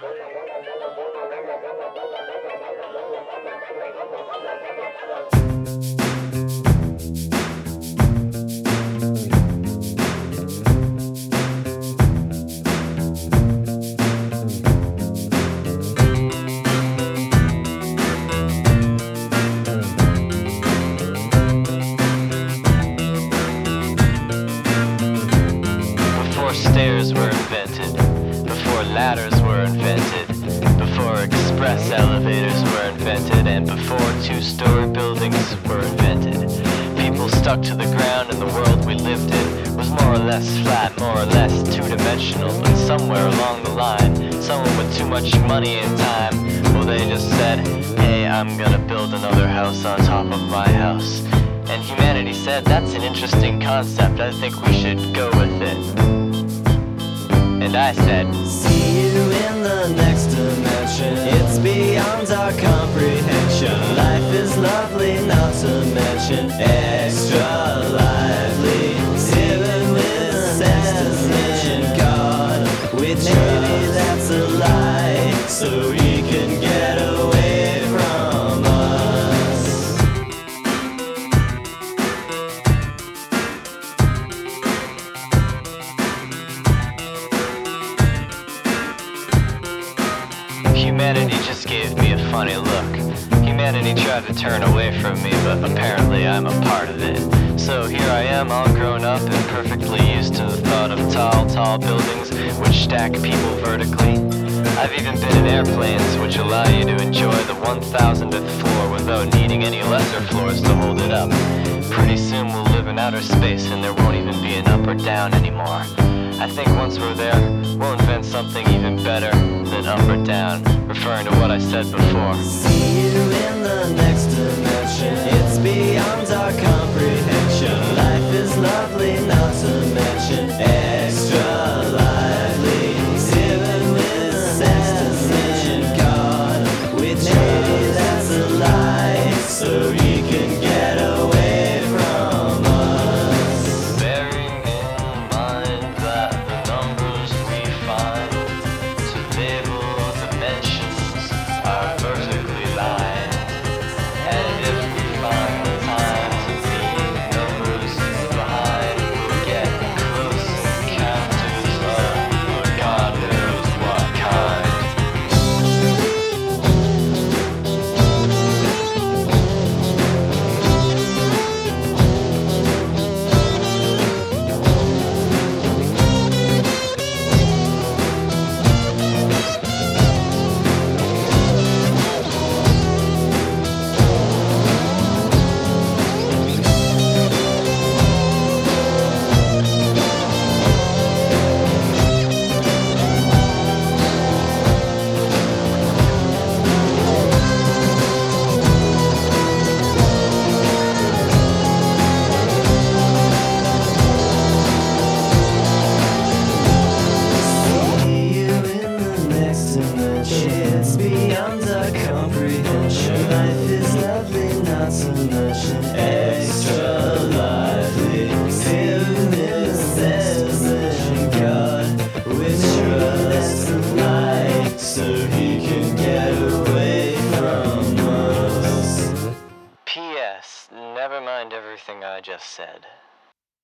Before stairs were invented, before ladders were invented, before express elevators were invented, and before two-story buildings were invented, people stuck to the ground, and the world we lived in was more or less flat, more or less two-dimensional. But somewhere along the line, someone with too much money and time, well, they just said, hey, I'm gonna build another house on top of my house. And humanity said, that's an interesting concept, I think we should go with it. And I said, see you in the next dimension. It's beyond our comprehension. Life is lovely, not to mention extra lively. Living with the next dimension. God, which maybe that's a lie, so he can get away from us. humanity just gave me a funny look. Humanity tried to turn away from me, but apparently I'm a part of it. So here I am, all grown up and perfectly used to the thought of tall buildings which stack people vertically. I've even been in airplanes which allow you to enjoy the 1,000th floor without needing any lesser floors to hold it up. Pretty soon we'll live in outer space and there won't even be an up or down anymore. I think once we're there, we'll invent something even better than up or down, referring to what I said before. See you in the next dimension. It's beyond our comprehension. Life is lovely, not to mention extra lively. Living with the next dimension. God, which maybe that's a lie, so he can get away from us. Bearing in mind that the numbers we find to label dimensions are vertically lined, and if we find the time to leave numbers behind, we'll get close encounters of God knows what kind. It's beyond our comprehension. Life is lovely, not to mention extra lively. Living in the God, which trust the light, so he can get away from us. P.S. Never mind everything I just said.